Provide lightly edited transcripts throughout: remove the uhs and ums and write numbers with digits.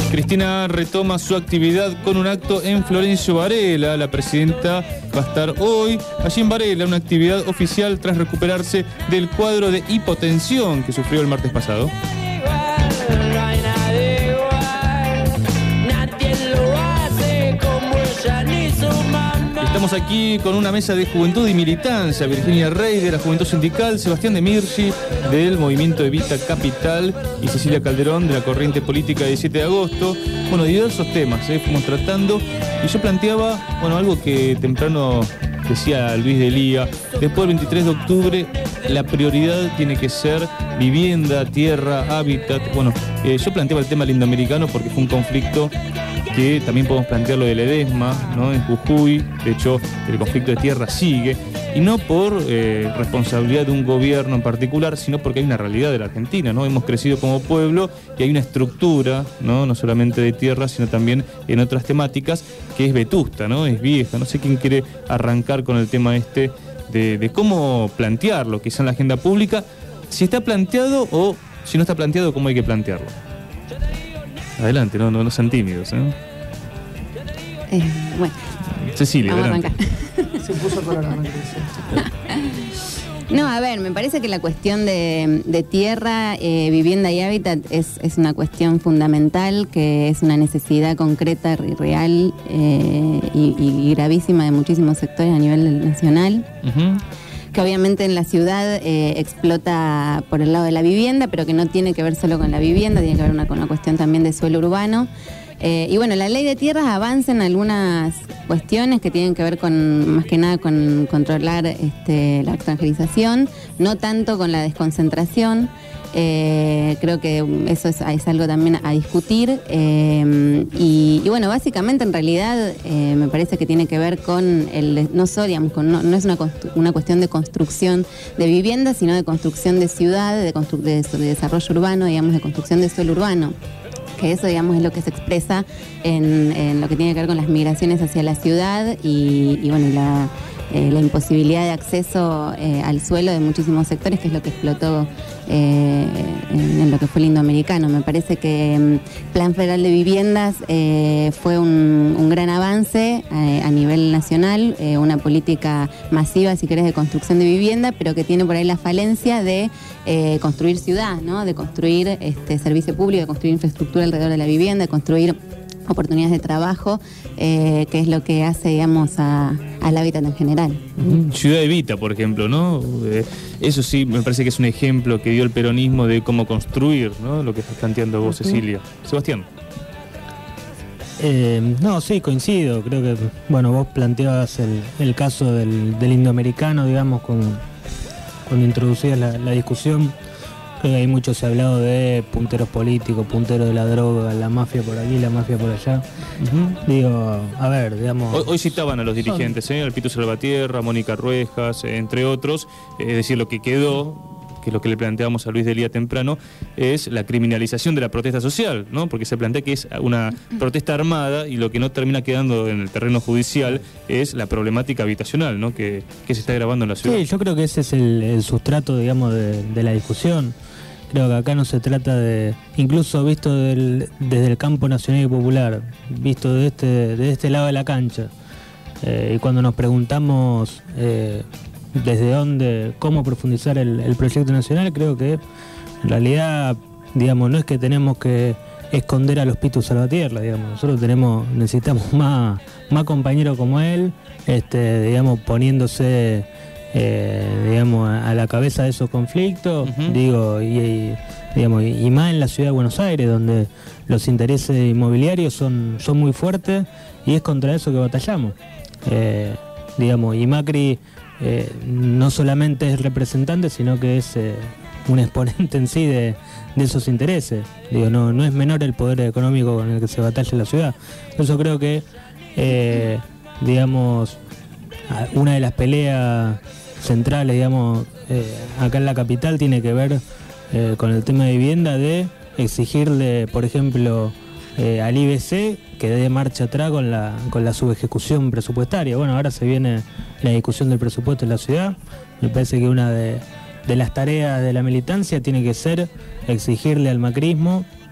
Cristina retoma su actividad con un acto en Florencio Varela. La presidenta va a estar hoy allí en Varela, una actividad oficial tras recuperarse del cuadro de hipotensión que sufrió el martes pasado. Estamos aquí con una mesa de juventud y militancia. Virginia Rey de la Juventud Sindical, Sebastián de Mirchi del Movimiento Evita Capital y Cecilia Calderón de la Corriente Política de 17 de agosto. Bueno, diversos temas fuimos tratando y yo planteaba, bueno, algo que temprano decía Luis Delía. Después del 23 de octubre la prioridad tiene que ser vivienda, tierra, hábitat. Bueno, yo planteaba el tema lindoamericano porque fue un conflicto que también podemos plantearlo de Ledesma, ¿no? En Jujuy. De hecho, el conflicto de tierra sigue, y no por responsabilidad de un gobierno en particular, sino porque hay una realidad de la Argentina, ¿no? Hemos crecido como pueblo y hay una estructura, no solamente de tierra, sino también en otras temáticas, que es vetusta, ¿no? Es vieja. No sé quién quiere arrancar con el tema de cómo plantearlo, quizá en la agenda pública, si está planteado o si no está planteado, cómo hay que plantearlo. Adelante, no sean tímidos, ¿eh? Bueno. Cecilia, adelante. Se puso colorado. No, a ver, me parece que la cuestión de tierra, vivienda y hábitat es una cuestión fundamental, que es una necesidad concreta y real y gravísima de muchísimos sectores a nivel nacional. Uh-huh. Que obviamente en la ciudad explota por el lado de la vivienda, pero que no tiene que ver solo con la vivienda, tiene que ver con una cuestión también de suelo urbano. Y bueno, la ley de tierras avanza en algunas cuestiones que tienen que ver más que nada con controlar la extranjerización, no tanto con la desconcentración. Creo que eso es algo también a discutir. Y bueno, básicamente en realidad me parece que tiene que ver con no es una cuestión de construcción de vivienda, sino de construcción de ciudad, de desarrollo urbano, digamos, de construcción de suelo urbano. Que eso, digamos, es lo que se expresa en lo que tiene que ver con las migraciones hacia la ciudad y bueno, la imposibilidad de acceso al suelo de muchísimos sectores, que es lo que explotó en lo que fue el indoamericano. Me parece que Plan Federal de Viviendas fue un gran avance a nivel nacional, una política masiva, si querés, de construcción de vivienda, pero que tiene por ahí la falencia de construir ciudad, ¿no? De construir servicio público, de construir infraestructura alrededor de la vivienda, de construir oportunidades de trabajo, que es lo que hace, digamos, al hábitat en general. Ciudad Evita, por ejemplo, ¿no? Eso sí, me parece que es un ejemplo que dio el peronismo de cómo construir, ¿no? Lo que estás planteando vos, Cecilia. Sebastián. No, sí, coincido. Creo que, bueno, vos planteabas el caso del indoamericano, digamos, cuando introducías la discusión. Creo que hay mucho se ha hablado de punteros políticos, punteros de la droga, la mafia por aquí, la mafia por allá. Uh-huh. Digo, a ver, digamos... Hoy citaban a los dirigentes, al Pito Salvatierra, Mónica Ruejas, entre otros. Es decir, lo que quedó, que es lo que le planteamos a Luis Delía temprano, es la criminalización de la protesta social, ¿no? Porque se plantea que es una protesta armada y lo que no termina quedando en el terreno judicial es la problemática habitacional, ¿no? Que se está grabando en la ciudad. Sí, yo creo que ese es el sustrato, digamos, de la discusión. Creo que acá no se trata de, incluso visto desde el campo nacional y popular, visto de este lado de la cancha, y cuando nos preguntamos desde dónde, cómo profundizar el proyecto nacional, creo que en realidad, digamos, no es que tenemos que esconder a los Pitu Salvatierra, digamos, nosotros necesitamos más compañeros como él, digamos, poniéndose digamos, a la cabeza de esos conflictos. Uh-huh. Digo, y más en la ciudad de Buenos Aires, donde los intereses inmobiliarios son muy fuertes, y es contra eso que batallamos. Digamos, y Macri no solamente es representante, sino que es un exponente en sí de esos intereses. Digo, no es menor el poder económico con el que se batalla en la ciudad. Por eso creo que digamos, una de las peleas centrales, digamos, acá en la capital tiene que ver con el tema de vivienda, de exigirle, por ejemplo, al IBC que dé marcha atrás con la subejecución presupuestaria. Bueno, ahora se viene la discusión del presupuesto en la ciudad. Me parece que una de las tareas de la militancia tiene que ser exigirle al macrismo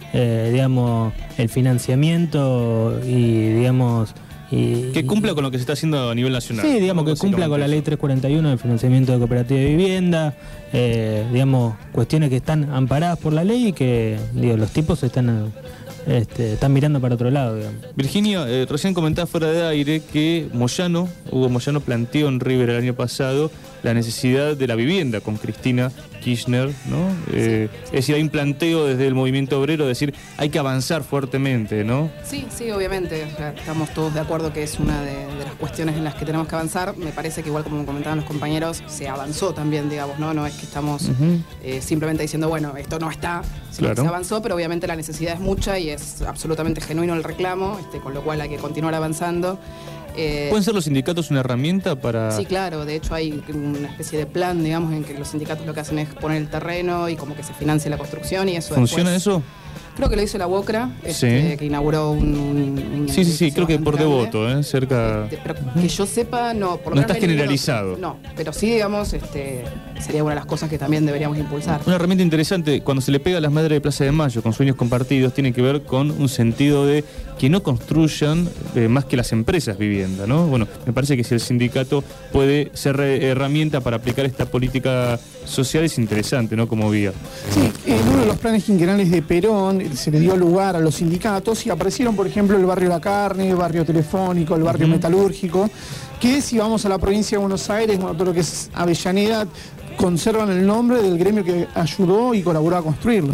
digamos, el financiamiento y, digamos... que cumpla con lo que se está haciendo a nivel nacional. Sí, digamos, que cumpla con la ley 341 del financiamiento de cooperativa de vivienda, digamos, cuestiones que están amparadas por la ley y que, digo, los tipos están mirando para otro lado, digamos. Virginia, recién comentaba fuera de aire que Hugo Moyano planteó en River el año pasado la necesidad de la vivienda con Cristina Kirchner, ¿no? Es decir, hay un planteo desde el movimiento obrero, es decir, hay que avanzar fuertemente, ¿no? Sí, obviamente, o sea, estamos todos de acuerdo que es una de las cuestiones en las que tenemos que avanzar. Me parece que igual como comentaban los compañeros, se avanzó también, digamos, no es que estamos simplemente diciendo, bueno, esto no está, sino que se avanzó, pero obviamente la necesidad es mucha y es absolutamente genuino el reclamo, con lo cual hay que continuar avanzando. ¿Pueden ser los sindicatos una herramienta para...? Sí, claro, de hecho hay una especie de plan, digamos, en que los sindicatos lo que hacen es poner el terreno y como que se financie la construcción y eso. ¿Funciona eso? Creo que lo hizo la UOCRA, que inauguró un sí, creo que por Devoto, cerca... pero que yo sepa, no. Por no está generalizado. No, pero sí, digamos, sería una de las cosas que también deberíamos impulsar. Una herramienta interesante, cuando se le pega a las madres de Plaza de Mayo con sueños compartidos, tiene que ver con un sentido de que no construyan más que las empresas vivienda, ¿no? Bueno, me parece que si el sindicato puede ser herramienta para aplicar esta política social es interesante, ¿no? Como vía. Sí, en uno de los planes quinquenales de Perón se le dio lugar a los sindicatos y aparecieron, por ejemplo, el barrio La Carne, el barrio Telefónico, el barrio Metalúrgico, que si vamos a la provincia de Buenos Aires, todo lo que es Avellaneda, conservan el nombre del gremio que ayudó y colaboró a construirlos.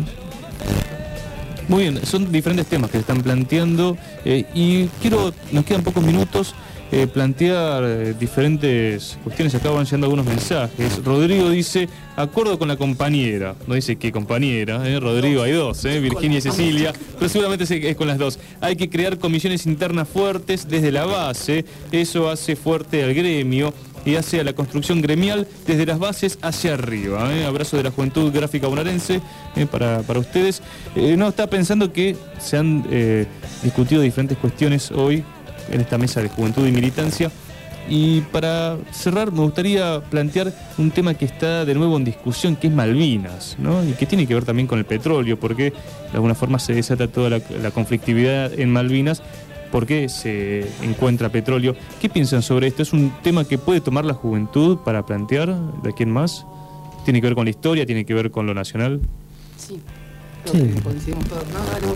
Muy bien, son diferentes temas que se están planteando y nos quedan pocos minutos, plantear diferentes cuestiones. Acá van llegando algunos mensajes. Rodrigo dice, acuerdo con la compañera. No dice qué compañera, Rodrigo, hay dos, Virginia y Cecilia, pero seguramente es con las dos. Hay que crear comisiones internas fuertes desde la base, eso hace fuerte al gremio y hace a la construcción gremial desde las bases hacia arriba. Abrazo de la juventud gráfica bonaerense para ustedes. No, está pensando que se han discutido diferentes cuestiones hoy en esta mesa de juventud y militancia. Y para cerrar me gustaría plantear un tema que está de nuevo en discusión, que es Malvinas, ¿no? Y que tiene que ver también con el petróleo, porque de alguna forma se desata toda la conflictividad en Malvinas, porque se encuentra petróleo. ¿Qué piensan sobre esto? ¿Es un tema que puede tomar la juventud para plantear de aquí en más? ¿Tiene que ver con la historia? ¿Tiene que ver con lo nacional? Sí, creo que coincidimos todos. No, dale,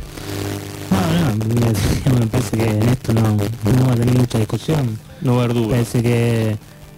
me parece que en esto no va a tener mucha discusión. No va a haber duda. Parece que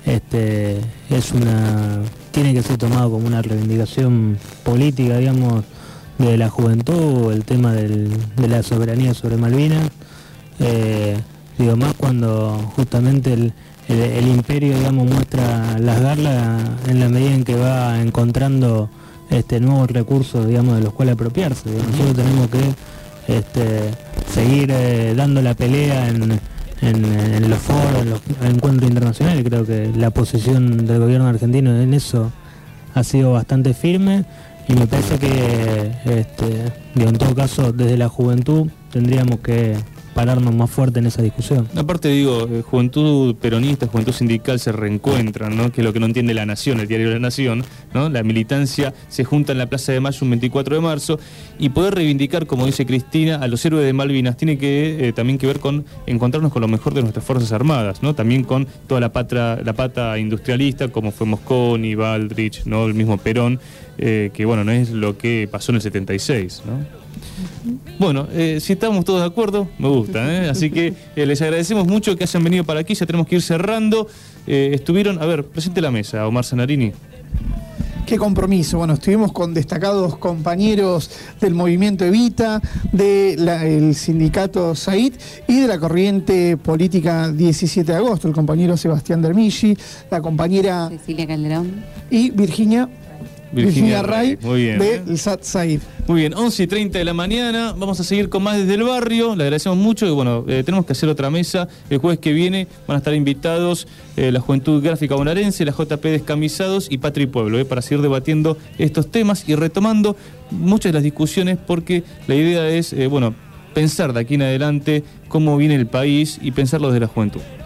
tiene que ser tomado como una reivindicación política, digamos, de la juventud, el tema de la soberanía sobre Malvinas. Digo, más cuando justamente el imperio, digamos, muestra las garlas en la medida en que va encontrando nuevos recursos, digamos, de los cuales apropiarse. Nosotros tenemos que seguir dando la pelea en los foros, en los encuentros internacionales. Creo que la posición del gobierno argentino en eso ha sido bastante firme y me parece que en todo caso desde la juventud tendríamos que pararnos más fuerte en esa discusión. Aparte digo, juventud peronista, juventud sindical se reencuentran, ¿no? Que es lo que no entiende La Nación, el diario de La Nación, ¿no? La militancia se junta en la Plaza de Mayo un 24 de marzo y poder reivindicar, como dice Cristina, a los héroes de Malvinas tiene que también que ver con encontrarnos con lo mejor de nuestras Fuerzas Armadas, ¿no? También con toda la pata industrialista, como fue Mosconi, Baldrich, ¿no? El mismo Perón, que bueno, no es lo que pasó en el 76, ¿no? Bueno, si estamos todos de acuerdo, me gusta, así que les agradecemos mucho que hayan venido para aquí, ya tenemos que ir cerrando. Estuvieron, a ver, presente la mesa, Omar Zanarini. Qué compromiso. Bueno, estuvimos con destacados compañeros del movimiento Evita, del sindicato SAID y de la corriente política 17 de agosto, el compañero Sebastián Dermilli, la compañera Cecilia Calderón y Virginia Ray, del SAT-SAID. Muy bien, 11:30 de la mañana, vamos a seguir con más desde el barrio, le agradecemos mucho y bueno, tenemos que hacer otra mesa, el jueves que viene van a estar invitados la Juventud Gráfica Bonaerense, la JP Descamisados y Patria y Pueblo, para seguir debatiendo estos temas y retomando muchas de las discusiones porque la idea es, pensar de aquí en adelante cómo viene el país y pensarlo desde la juventud.